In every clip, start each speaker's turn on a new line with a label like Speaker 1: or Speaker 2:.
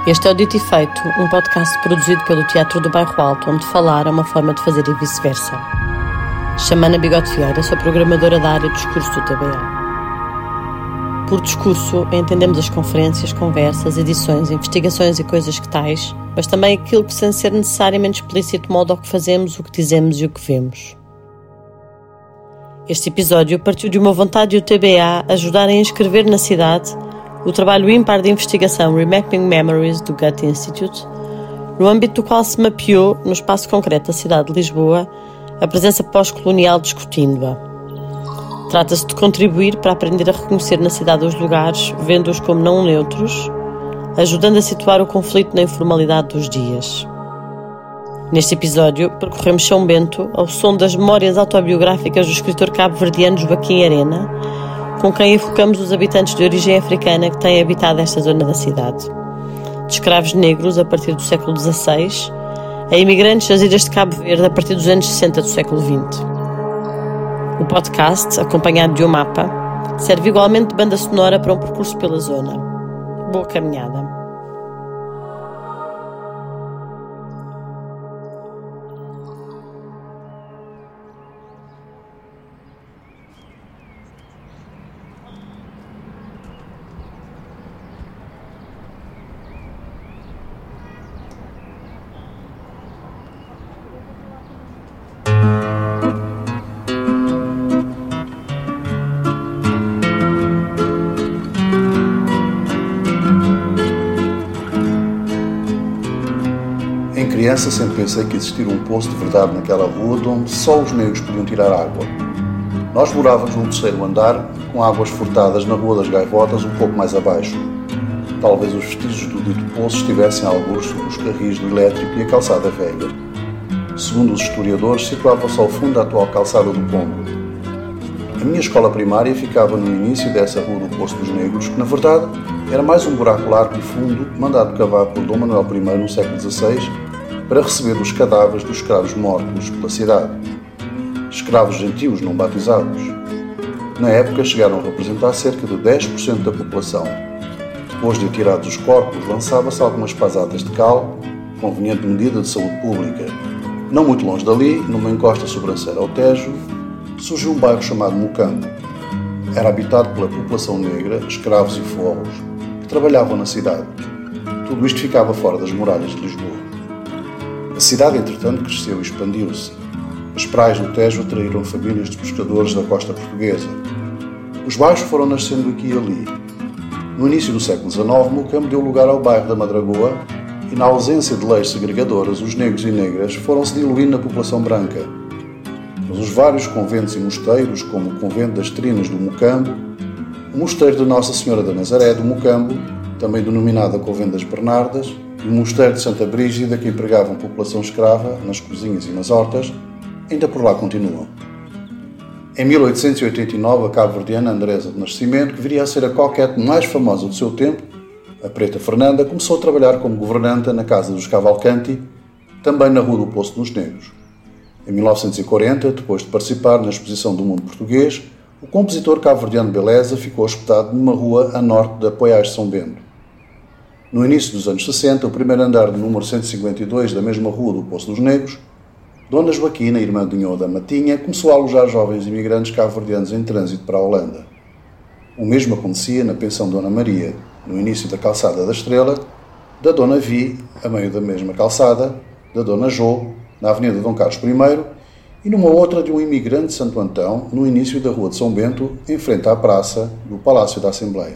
Speaker 1: Este é o Dito e Feito, um podcast produzido pelo Teatro do Bairro Alto, onde falar é uma forma de fazer e vice-versa. Chamo Ana Bigode Vieira, sou programadora da área de discurso do TBA. Por discurso, entendemos as conferências, conversas, edições, investigações e coisas que tais, mas também aquilo que, sem ser necessariamente explícito, molda o que fazemos, o que dizemos e o que vemos. Este episódio partiu de uma vontade do TBA ajudarem a inscrever na cidade o trabalho ímpar de investigação Remapping Memories do Goethe Institute, no âmbito do qual se mapeou, no espaço concreto da cidade de Lisboa, a presença pós-colonial discutindo-a. Trata-se de contribuir para aprender a reconhecer na cidade os lugares, vendo-os como não neutros, ajudando a situar o conflito na informalidade dos dias. Neste episódio, percorremos São Bento ao som das memórias autobiográficas do escritor cabo-verdiano Joaquim Arena, com quem enfocamos os habitantes de origem africana que têm habitado esta zona da cidade. De escravos negros a partir do século XVI, a imigrantes das ilhas de Cabo Verde a partir dos anos 60 do século XX. O podcast, acompanhado de um mapa, serve igualmente de banda sonora para um percurso pela zona. Boa caminhada.
Speaker 2: Criança, sempre pensei que existia um poço de verdade naquela rua de onde só os negros podiam tirar água. Nós morávamos num terceiro andar, com águas furtadas na Rua das Gaivotas, um pouco mais abaixo. Talvez os vestígios do dito poço estivessem alguns sobre os carris do elétrico e a calçada velha. Segundo os historiadores, situava-se ao fundo da atual calçada do Pombo. A minha escola primária ficava no início dessa Rua do Poço dos Negros, que na verdade era mais um buraco largo e fundo, mandado cavar por Dom Manuel I no século XVI, para receber os cadáveres dos escravos mortos pela cidade. Escravos gentios não batizados. Na época chegaram a representar cerca de 10% da população. Depois de atirados os corpos, lançava-se algumas pasadas de cal, conveniente medida de saúde pública. Não muito longe dali, numa encosta sobranceira ao Tejo, surgiu um bairro chamado Mocambo. Era habitado pela população negra, escravos e forros, que trabalhavam na cidade. Tudo isto ficava fora das muralhas de Lisboa. A cidade, entretanto, cresceu e expandiu-se. As praias do Tejo atraíram famílias de pescadores da costa portuguesa. Os bairros foram nascendo aqui e ali. No início do século XIX, Mocambo deu lugar ao bairro da Madragoa e, na ausência de leis segregadoras, os negros e negras foram-se diluindo na população branca. Mas os vários conventos e mosteiros, como o Convento das Trinas do Mocambo, o Mosteiro de Nossa Senhora da Nazaré do Mocambo, também denominada Convento das Bernardas, e o Mosteiro de Santa Brígida, que empregavam população escrava nas cozinhas e nas hortas, ainda por lá continuam. Em 1889, a cabo-verdiana Andresa de Nascimento, que viria a ser a coquete mais famosa do seu tempo, a Preta Fernanda, começou a trabalhar como governanta na Casa dos Cavalcanti, também na Rua do Poço dos Negros. Em 1940, depois de participar na Exposição do Mundo Português, o compositor cabo-verdiano Beleza ficou hospedado numa rua a norte de Poiais de São Bento. No início dos anos 60, o primeiro andar do número 152 da mesma Rua do Poço dos Negros, Dona Joaquina, irmã de Nhô da Matinha, começou a alojar jovens imigrantes cabo-verdianos em trânsito para a Holanda. O mesmo acontecia na pensão Dona Maria, no início da calçada da Estrela, da Dona Vi, a meio da mesma calçada, da Dona Jô, na Avenida Dom Carlos I, e numa outra de um imigrante de Santo Antão, no início da Rua de São Bento, em frente à praça do Palácio da Assembleia.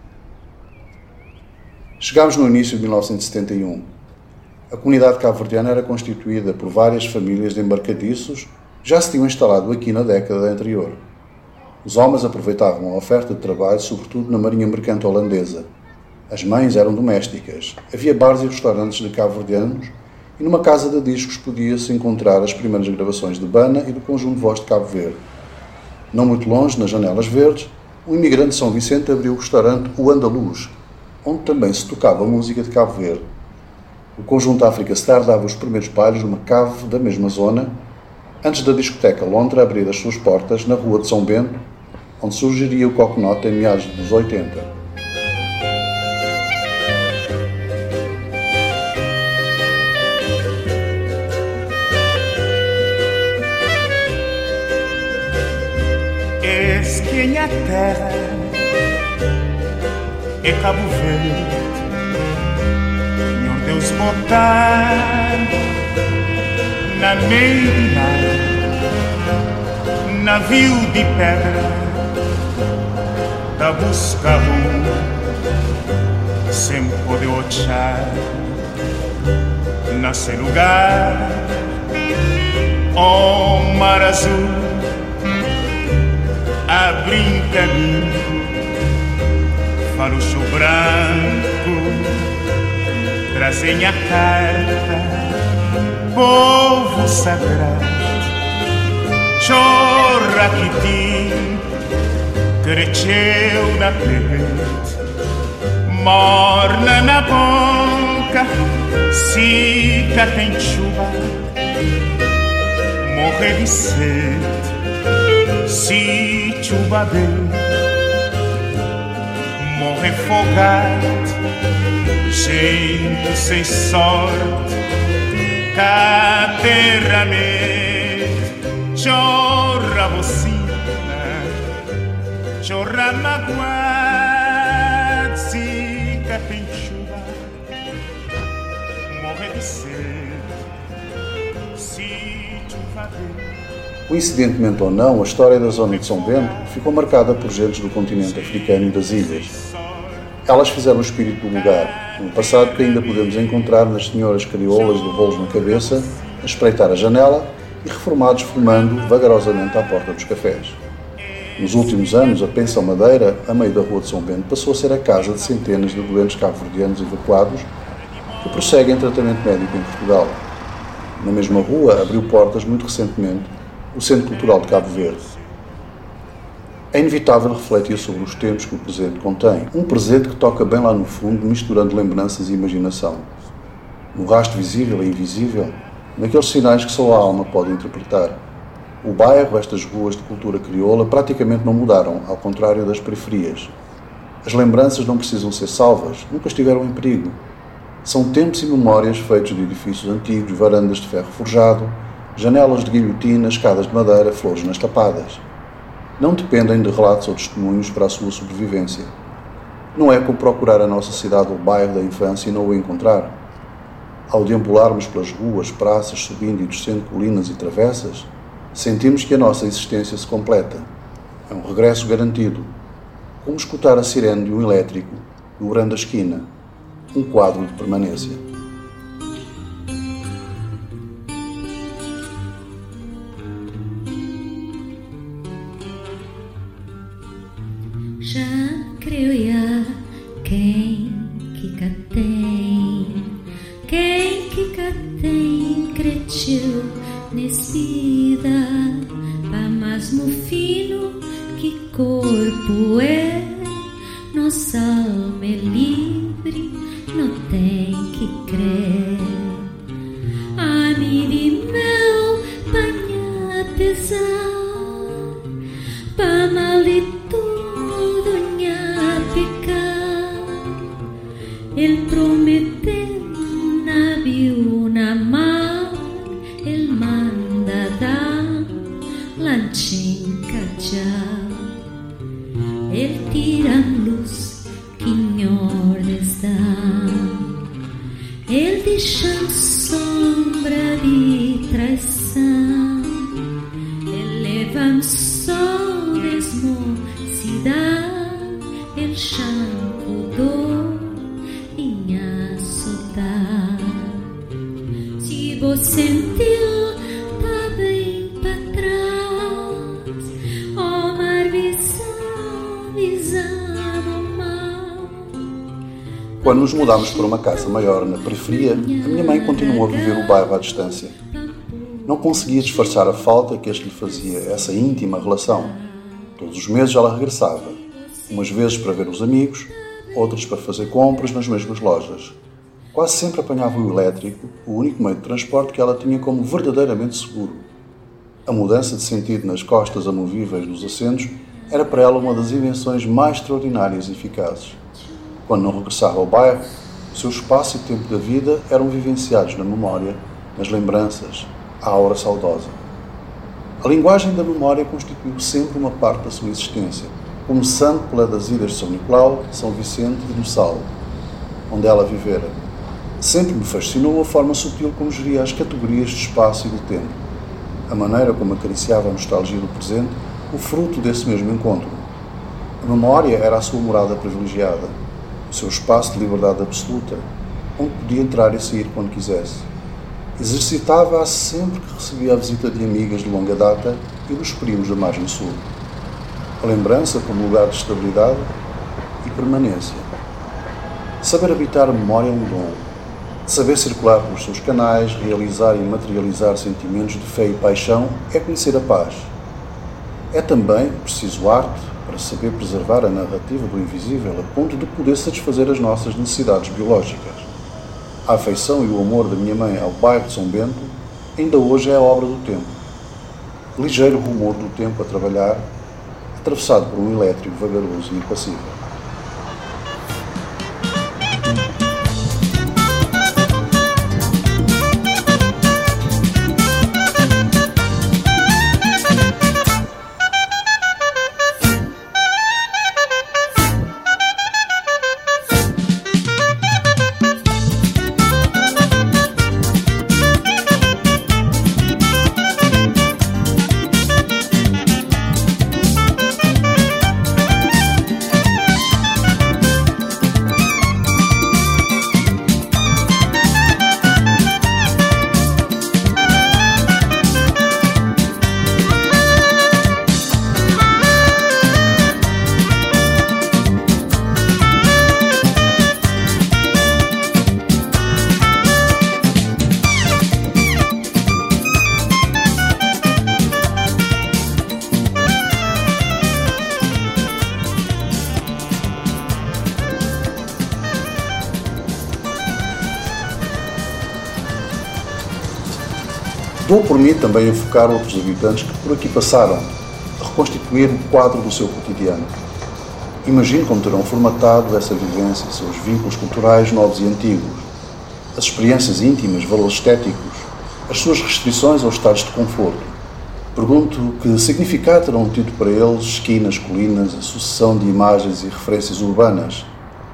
Speaker 2: Chegámos no início de 1971. A comunidade cabo-verdiana era constituída por várias famílias de embarcadiços que já se tinham instalado aqui na década anterior. Os homens aproveitavam a oferta de trabalho, sobretudo na marinha mercante holandesa. As mães eram domésticas. Havia bares e restaurantes de cabo-verdianos e numa casa de discos podia-se encontrar as primeiras gravações de Bana e do Conjunto de Voz de Cabo Verde. Não muito longe, nas Janelas Verdes, um imigrante de São Vicente abriu o restaurante O Andaluz, onde também se tocava música de Cabo Verde. O Conjunto África Star dava os primeiros bailes numa cave da mesma zona, antes da discoteca Lontra abrir as suas portas na Rua de São Bento, onde surgiria o cocknot em meados dos 80.
Speaker 3: minha terra é Cabo Verde, e onde Deus botar na meia navio de pedra da busca sem poder olhar nesse lugar, o mar azul abre um caminho, falucho branco trazem a carta, povo sagrado, chorra que te cresceu na pele, morna na boca, seca tem chuva, morre de sede, se chuva vem, morre fogado, gente sem sorte, cá terra me chorra bocina, chorra magoado, seca tem chuva, morre de sede, se chuva vem.
Speaker 2: Coincidentemente ou não, a história da zona de São Bento ficou marcada por gentes do continente africano e das ilhas. Elas fizeram o espírito do lugar, um passado que ainda podemos encontrar nas senhoras crioulas de bolos na cabeça, a espreitar a janela e reformados fumando vagarosamente à porta dos cafés. Nos últimos anos, a Pensão Madeira, a meio da Rua de São Bento, passou a ser a casa de centenas de doentes cabo-verdianos evacuados que prosseguem tratamento médico em Portugal. Na mesma rua, abriu portas muito recentemente o Centro Cultural de Cabo Verde. É inevitável refletir sobre os tempos que o presente contém. Um presente que toca bem lá no fundo, misturando lembranças e imaginação. No rastro visível e invisível, naqueles sinais que só a alma pode interpretar. O bairro, estas ruas de cultura crioula, praticamente não mudaram, ao contrário das periferias. As lembranças não precisam ser salvas, nunca estiveram em perigo. São tempos e memórias feitos de edifícios antigos, varandas de ferro forjado, janelas de guilhotina, escadas de madeira, flores nas tapadas. Não dependem de relatos ou testemunhos para a sua sobrevivência. Não é como procurar a nossa cidade ou bairro da infância e não o encontrar. Ao deambularmos pelas ruas, praças, subindo e descendo colinas e travessas, sentimos que a nossa existência se completa. É um regresso garantido, como escutar a sirene de um elétrico, dobrando a esquina, um quadro de permanência.
Speaker 4: Já creia quem que cá tem cresceu nesse vida, pa mais no fino que corpo é, nossa alma é livre, não tem que crer. Ani de mel, panha pesar, pa mal de tudo nha pecar. Ele prometeu na viu na mar, ele manda dar lanchinca já. Ele tira luz que em ordens dá, ele deixa sombra de traição, ele leva só desmocidade, ele chanco dor e a soltar. Se você sentiu, tá bem pra trás, ó mar visão mal.
Speaker 2: Quando nos mudámos para uma casa maior na periferia, a minha mãe continuou a viver o bairro à distância. Não conseguia disfarçar a falta que este lhe fazia, essa íntima relação. Todos os meses ela regressava, umas vezes para ver os amigos, outras para fazer compras nas mesmas lojas. Quase sempre apanhava o elétrico, o único meio de transporte que ela tinha como verdadeiramente seguro. A mudança de sentido nas costas amovíveis dos assentos era para ela uma das invenções mais extraordinárias e eficazes. Quando não regressava ao bairro, o seu espaço e tempo da vida eram vivenciados na memória, nas lembranças, à aura saudosa. A linguagem da memória constituiu sempre uma parte da sua existência. começando pela das ilhas de São Nicolau, São Vicente e no Sal, onde ela vivera. Sempre me fascinou a forma sutil como geria as categorias de espaço e de tempo, a maneira como acariciava a nostalgia do presente, o fruto desse mesmo encontro. A memória era a sua morada privilegiada, o seu espaço de liberdade absoluta, onde podia entrar e sair quando quisesse. Exercitava-a sempre que recebia a visita de amigas de longa data e dos primos da margem sul. A lembrança como lugar de estabilidade e permanência. Saber habitar a memória é um dom. Saber circular pelos seus canais, realizar e materializar sentimentos de fé e paixão é conhecer a paz. É também preciso arte para saber preservar a narrativa do invisível a ponto de poder satisfazer as nossas necessidades biológicas. A afeição e o amor da minha mãe ao bairro de São Bento ainda hoje é a obra do tempo. Ligeiro rumor do tempo a trabalhar, atravessado por um elétrico vagaroso e impassível. Dou por mim também a focar outros habitantes que por aqui passaram, a reconstituir o quadro do seu cotidiano. Imagino como terão formatado essa vivência, seus vínculos culturais novos e antigos, as experiências íntimas, valores estéticos, as suas restrições ou estados de conforto. Pergunto que significado terão tido para eles esquinas, colinas, a sucessão de imagens e referências urbanas.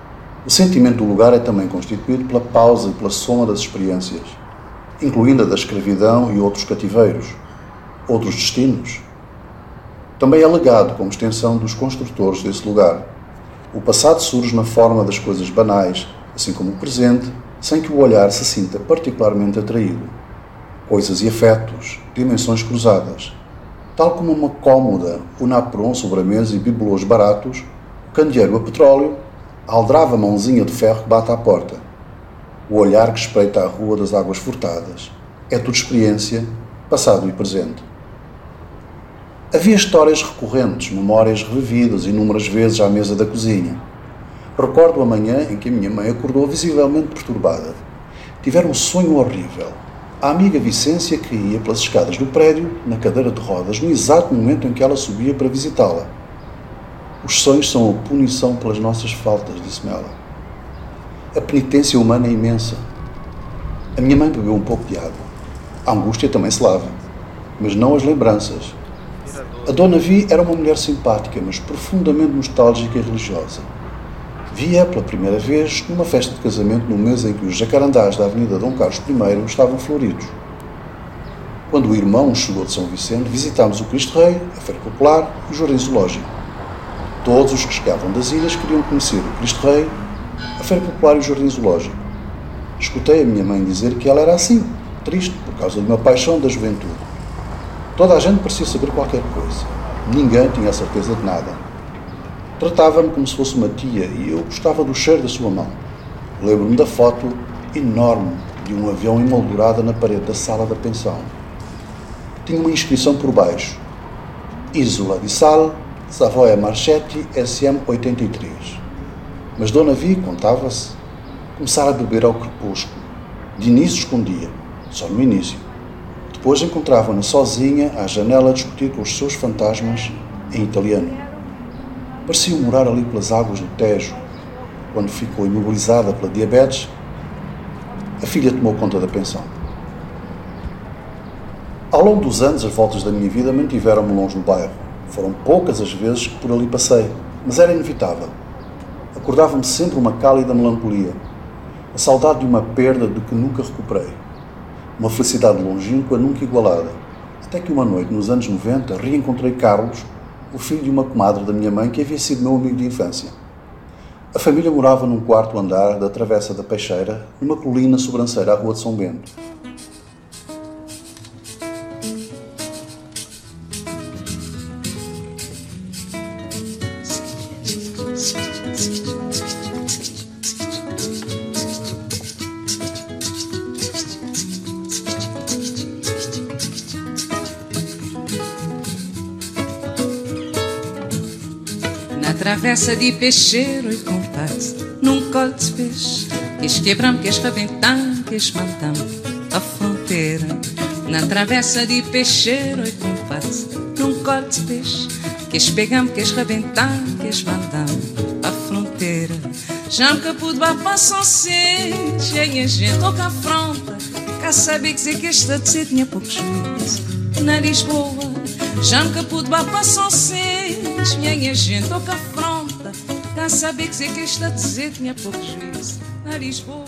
Speaker 2: O sentimento do lugar é também constituído pela pausa e pela soma das experiências, incluindo a da escravidão e outros cativeiros, outros destinos. Também é legado como extensão dos construtores desse lugar. O passado surge na forma das coisas banais, assim como o presente, sem que o olhar se sinta particularmente atraído. Coisas e afetos, dimensões cruzadas. Tal como uma cómoda, o napron sobre a mesa e bibelôs baratos, o candeeiro a petróleo, a aldrava mãozinha de ferro que bate à porta. O olhar que espreita a rua das águas furtadas. É tudo experiência, passado e presente. Havia histórias recorrentes, memórias revividas inúmeras vezes à mesa da cozinha. Recordo a manhã em que a minha mãe acordou visivelmente perturbada. Tivera um sonho horrível. A amiga Vicência caía pelas escadas do prédio, na cadeira de rodas, no exato momento em que ela subia para visitá-la. Os sonhos são a punição pelas nossas faltas, disse-me ela. A penitência humana é imensa. A minha mãe bebeu um pouco de água. A angústia também se lava, mas não as lembranças. A Dona Vi era uma mulher simpática, mas profundamente nostálgica e religiosa. Vi-a pela primeira vez numa festa de casamento no mês em que os jacarandás da Avenida Dom Carlos I estavam floridos. Quando o irmão chegou de São Vicente, visitámos o Cristo Rei, a Feira Popular e o Jardim Zoológico. Todos os que chegavam das ilhas queriam conhecer o Cristo Rei, a Feira Popular e o Jardim Zoológico. Escutei a minha mãe dizer que ela era assim, triste por causa de uma paixão da juventude. Toda a gente parecia saber qualquer coisa. Ninguém tinha a certeza de nada. Tratava-me como se fosse uma tia e eu gostava do cheiro da sua mão. Lembro-me da foto enorme de um avião emoldurada na parede da sala da pensão. Tinha uma inscrição por baixo. Isola di Sal, Savoia Marchetti, SM83. Mas Dona Vi, contava-se, começara a beber ao crepúsculo. De início escondia, só no início. Depois encontrava-na sozinha à janela a discutir com os seus fantasmas em italiano. Parecia morar ali pelas águas do Tejo. Quando ficou imobilizada pela diabetes, a filha tomou conta da pensão. Ao longo dos anos, as voltas da minha vida mantiveram-me longe do bairro. Foram poucas as vezes que por ali passei, mas era inevitável. Acordava-me sempre uma cálida melancolia, a saudade de uma perda de que nunca recuperei, uma felicidade longínqua nunca igualada, até que uma noite, nos anos 90, reencontrei Carlos, o filho de uma comadre da minha mãe que havia sido meu amigo de infância. A família morava num quarto andar da Travessa da Peixeira, numa colina sobranceira à Rua de São Bento.
Speaker 5: Na travessa de Peixeiro e compadre, num colo de peixe, quis quebram, quis rebentam, quis mandam a fronteira. Na travessa de Peixeiro e compadre, num colo de peixe, quis pegam, quis rebentam, quis mandam a fronteira. Já me pude bater São Sente, cheia gente ou cá afronta, cá sabe dizer que esta de tinha pouco juízo. Na Lisboa, já me pude bater São Sente, minha gente ou cá afronta, cá sabe dizer que esta de tinha pouco juízo. Na Lisboa.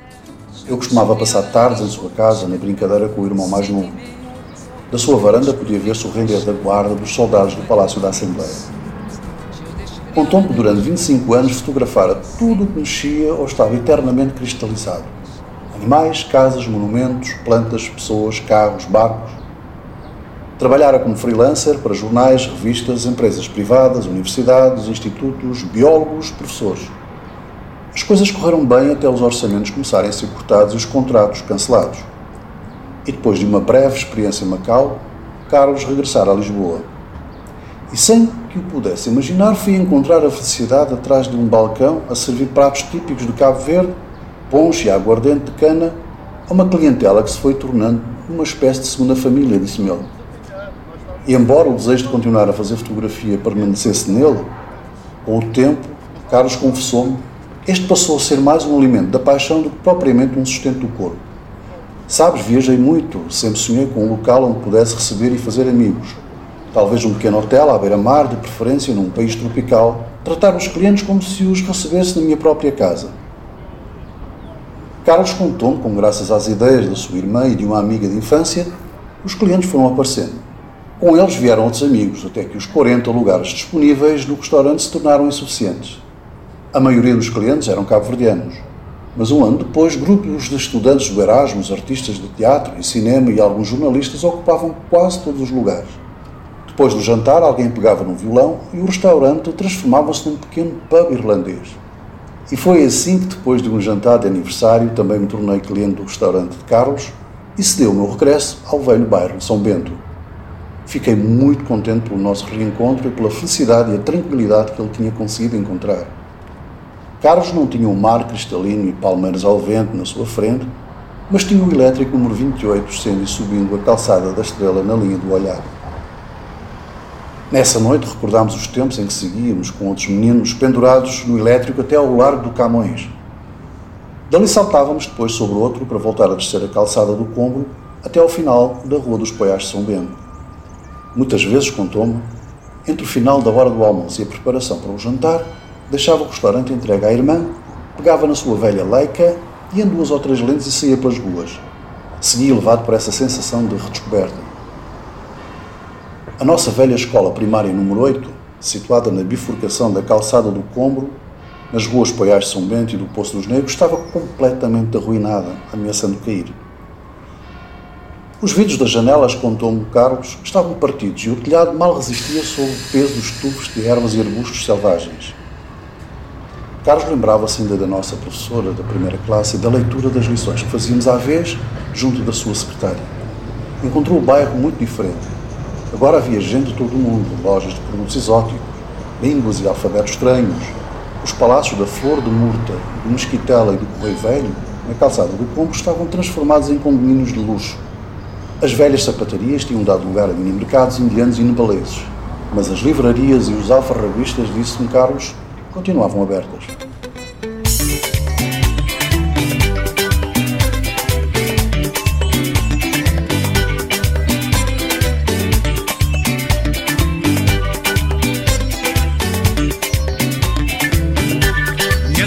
Speaker 2: Eu costumava passar tardes em sua casa, na brincadeira com o irmão mais novo. Da sua varanda podia ver-se o render da guarda dos soldados do Palácio da Assembleia. Contou-me que durante 25 anos fotografara tudo o que mexia ou estava eternamente cristalizado. Animais, casas, monumentos, plantas, pessoas, carros, barcos. Trabalhara como freelancer para jornais, revistas, empresas privadas, universidades, institutos, biólogos, professores. As coisas correram bem até os orçamentos começarem a ser cortados e os contratos cancelados. E depois de uma breve experiência em Macau, Carlos regressara a Lisboa. E sem que o pudesse imaginar, fui encontrar a felicidade atrás de um balcão a servir pratos típicos de Cabo Verde, ponche e aguardente de cana, a uma clientela que se foi tornando uma espécie de segunda família, disse-me ele. E embora o desejo de continuar a fazer fotografia permanecesse nele, com o tempo, Carlos confessou-me, este passou a ser mais um alimento da paixão do que propriamente um sustento do corpo. Sabes, viajei muito, sempre sonhei com um local onde pudesse receber e fazer amigos. Talvez um pequeno hotel à beira-mar, de preferência num país tropical, tratar os clientes como se os recebesse na minha própria casa. Carlos contou-me, como graças às ideias da sua irmã e de uma amiga de infância, os clientes foram aparecendo. Com eles vieram outros amigos, até que os 40 lugares disponíveis no restaurante se tornaram insuficientes. A maioria dos clientes eram cabo-verdianos, mas um ano depois, grupos de estudantes do Erasmus, artistas de teatro e cinema e alguns jornalistas ocupavam quase todos os lugares. Depois do jantar, alguém pegava no violão e o restaurante transformava-se num pequeno pub irlandês. E foi assim que, depois de um jantar de aniversário, também me tornei cliente do restaurante de Carlos e se deu o meu regresso ao velho bairro de São Bento. Fiquei muito contente pelo nosso reencontro e pela felicidade e a tranquilidade que ele tinha conseguido encontrar. Carlos não tinha um mar cristalino e palmeiras ao vento na sua frente, mas tinha o elétrico número 28 sendo e subindo a calçada da Estrela na linha do olhar. Nessa noite recordámos os tempos em que seguíamos com outros meninos pendurados no elétrico até ao Largo do Camões. Dali saltávamos depois sobre outro para voltar a descer a calçada do Combro até ao final da Rua dos Poiais de São Bento. Muitas vezes, contou-me, entre o final da hora do almoço e a preparação para o jantar, deixava o restaurante entregue à irmã, pegava na sua velha Leica e em 2 ou 3 lentes e saía pelas ruas. Seguia levado por essa sensação de redescoberta. A nossa velha escola primária número 8, situada na bifurcação da calçada do Combro, nas ruas Poiais de São Bento e do Poço dos Negros, estava completamente arruinada, ameaçando cair. Os vidros das janelas, contou-me Carlos, estavam partidos e o telhado mal resistia sob o peso dos tufos de ervas e arbustos selvagens. Carlos lembrava-se ainda da nossa professora da primeira classe e da leitura das lições que fazíamos à vez junto da sua secretária. Encontrou o bairro muito diferente. Agora havia gente de todo o mundo, lojas de produtos exóticos, línguas e alfabetos estranhos. Os palácios da Flor de Murta, do Mesquitela e do Correio Velho, na calçada do Combro, estavam transformados em condomínios de luxo. As velhas sapatarias tinham dado lugar a mini-mercados indianos e nepaleses, mas as livrarias e os alfarrabistas, disse-me Carlos, continuavam abertas.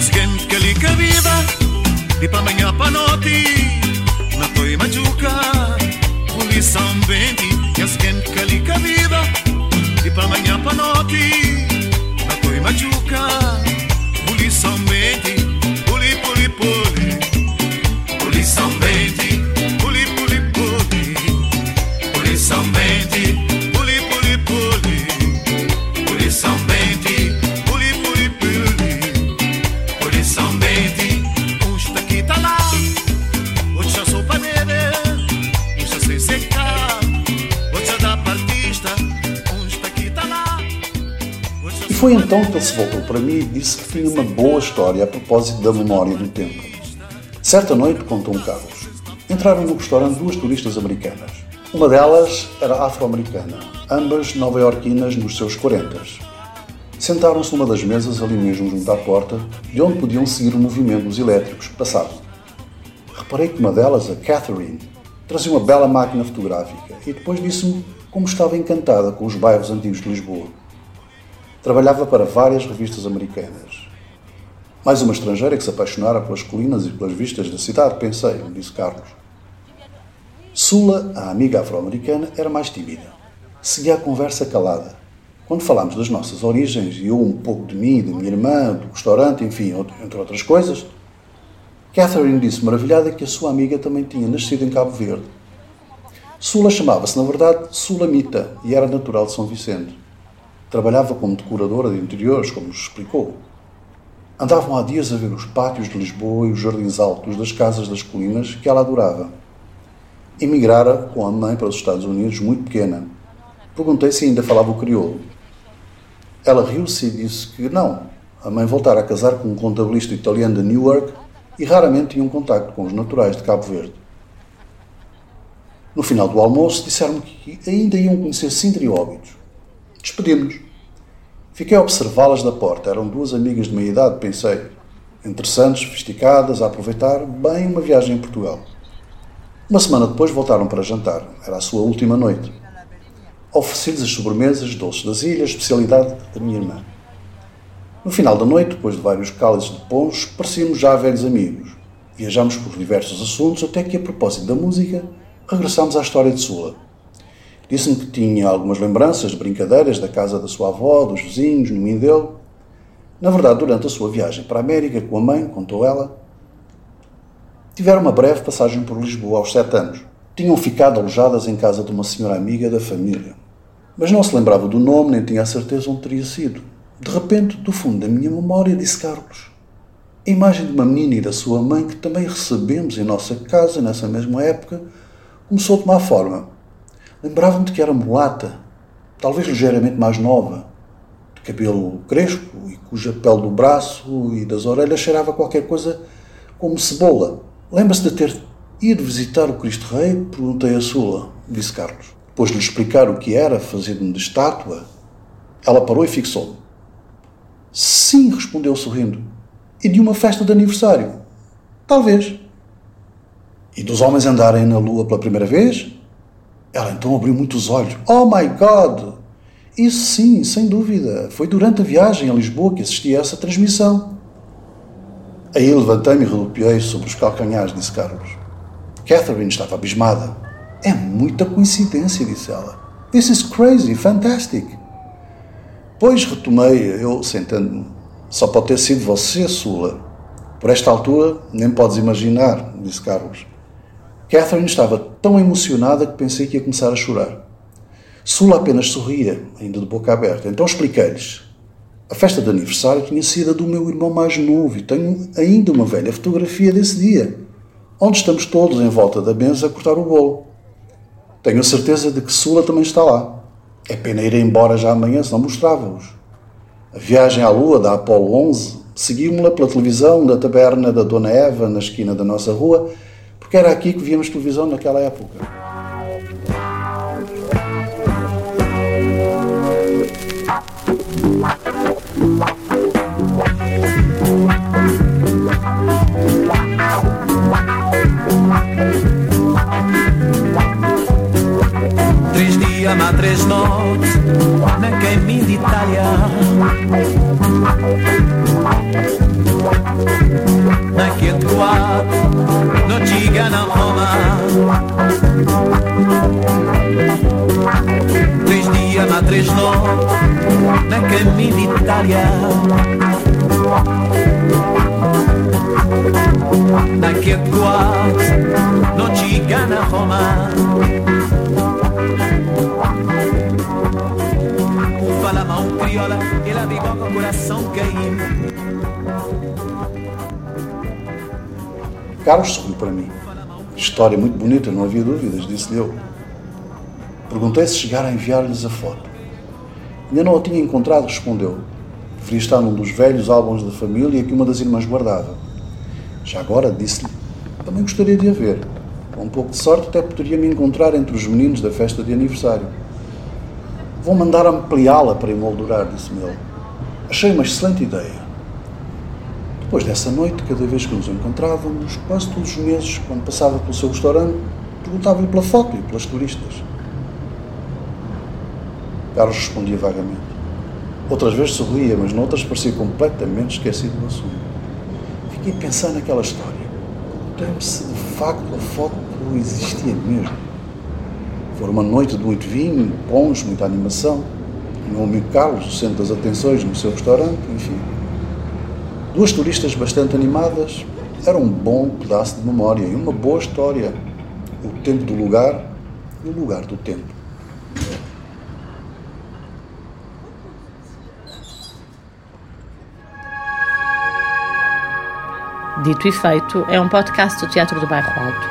Speaker 6: gente que ali cabida e para amanhã para noite na toi machuca Polícia ambiente, as gente que ali cabida e para amanhã para noite na toi machuca Polícia ambiente, puli puli puli Polícia ambiente, puli puli puli Polícia ambiente, puli puli puli Polícia ambiente, puli puli puli Polícia ambiente, uns daqui tá lá outros já sou panela uns já sei secar outros já dá partista uns daqui tá lá.
Speaker 2: E foi então que ele se voltou para mim e disse que tinha uma boa história a propósito da memória do tempo. Certa noite, contou-me Carlos, entraram no restaurante duas turistas americanas. Uma delas era afro-americana, ambas nova-iorquinas nos seus 40s. Sentaram-se numa das mesas ali mesmo junto à porta, de onde podiam seguir o movimento dos elétricos que passavam. Reparei que uma delas, a Catherine, trazia uma bela máquina fotográfica e depois disse-me como estava encantada com os bairros antigos de Lisboa. Trabalhava para várias revistas americanas. Mais uma estrangeira que se apaixonara pelas colinas e pelas vistas da cidade, pensei, disse Carlos. Sula, a amiga afro-americana, era mais tímida. Seguia a conversa calada. Quando falámos das nossas origens, e eu um pouco de mim, da minha irmã, do restaurante, enfim, entre outras coisas, Catherine disse maravilhada que a sua amiga também tinha nascido em Cabo Verde. Sula chamava-se, na verdade, Sulamita e era natural de São Vicente. Trabalhava como decoradora de interiores, como nos explicou. Andavam há dias a ver os pátios de Lisboa e os jardins altos das casas das colinas que ela adorava. Emigrara com a mãe para os Estados Unidos muito pequena. Perguntei se ainda falava o crioulo. Ela riu-se e disse que não. A mãe voltara a casar com um contabilista italiano de Newark e raramente tinha um contacto com os naturais de Cabo Verde. No final do almoço, disseram-me que ainda iam conhecer Sintra e Óbidos. Despedimos-nos. Fiquei a observá-las da porta. Eram duas amigas de meia idade, pensei. Interessantes, sofisticadas, a aproveitar bem uma viagem em Portugal. Uma semana depois voltaram para jantar. Era a sua última noite. Ofereci-lhes as sobremesas, doces das ilhas, especialidade da minha irmã. No final da noite, depois de vários cálices de ponche, parecíamos já velhos amigos. Viajámos por diversos assuntos, até que, a propósito da música, regressámos à história de Sula. Disse-me que tinha algumas lembranças de brincadeiras da casa da sua avó, dos vizinhos, no Mindelo. Na verdade, durante a sua viagem para a América com a mãe, contou ela, tiveram uma breve passagem por Lisboa aos 7 anos. Tinham ficado alojadas em casa de uma senhora amiga da família. Mas não se lembrava do nome, nem tinha a certeza onde teria sido. De repente, do fundo da minha memória, disse Carlos, a imagem de uma menina e da sua mãe que também recebemos em nossa casa, nessa mesma época, começou a tomar forma. Lembrava-me de que era mulata, talvez ligeiramente mais nova, de cabelo crespo e cuja pele do braço e das orelhas cheirava qualquer coisa como cebola. Lembra-se de ter ido visitar o Cristo Rei? Perguntei a Sula, disse Carlos. Depois de lhe explicar o que era, fazendo-me de estátua, ela parou e fixou-me. Sim, respondeu sorrindo. E de uma festa de aniversário? Talvez. E dos homens andarem na lua pela primeira vez? Ela então abriu muito os olhos. Oh my God! Isso sim, sem dúvida. Foi durante a viagem a Lisboa que assisti a essa transmissão. Aí levantei-me e rodopiei sobre os calcanhares, disse Carlos. Catherine estava abismada. É muita coincidência, disse ela. This is crazy, fantastic. Pois retomei, eu sentando-me. Só pode ter sido você, Sula. Por esta altura, nem podes imaginar, disse Carlos. Catherine estava tão emocionada que pensei que ia começar a chorar. Sula apenas sorria, ainda de boca aberta. Então expliquei-lhes. A festa de aniversário tinha sido a do meu irmão mais novo e tenho ainda uma velha fotografia desse dia, onde estamos todos em volta da mesa a cortar o bolo. Tenho a certeza de que Sula também está lá. É pena ir embora já amanhã, senão mostrava-os. A viagem à Lua da Apollo 11 seguimos-la pela televisão da taberna da Dona Eva, na esquina da nossa rua, porque era aqui que víamos televisão naquela época.
Speaker 7: Três dias, ma três noites, na caminho de Itália. naquele quarto, não diga na Roma. 3 dias, mas 3 noites, na caminho de Itália. Naquele quarto, não diga na Roma. Fala mal crioula, ela viveu com o coração caído.
Speaker 2: Carlos sorriu para mim. História muito bonita, não havia dúvidas, disse-lhe eu. Perguntei se chegara a enviar-lhes a foto. Ainda não a tinha encontrado, respondeu. Deveria estar num dos velhos álbuns da família que uma das irmãs guardava. Já agora, disse-lhe, também gostaria de a ver. Com um pouco de sorte até poderia me encontrar entre os meninos da festa de aniversário. Vou mandar ampliá-la para emoldurar, disse-me ele. Achei uma excelente ideia. Depois dessa noite, cada vez que nos encontrávamos, quase todos os meses, quando passava pelo seu restaurante, perguntava-lhe pela foto e pelas turistas. Carlos respondia vagamente. Outras vezes sorria, mas noutras parecia completamente esquecido do assunto. Fiquei a pensar naquela história. Perguntei-me se de facto a foto existia mesmo. Foi uma noite de muito vinho, pons, muita animação. O meu amigo Carlos, o centro das atenções no seu restaurante, enfim. 2 turistas bastante animadas, era um bom pedaço de memória e uma boa história. O tempo do lugar e o lugar do tempo.
Speaker 1: Dito e Feito é um podcast do Teatro do Bairro Alto.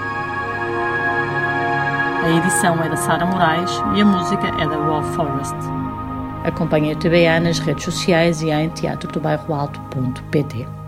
Speaker 1: A edição é da Sara Moraes e a música é da Raw Forest. Acompanhe a TBA nas redes sociais e em teatrodobairroalto.pt.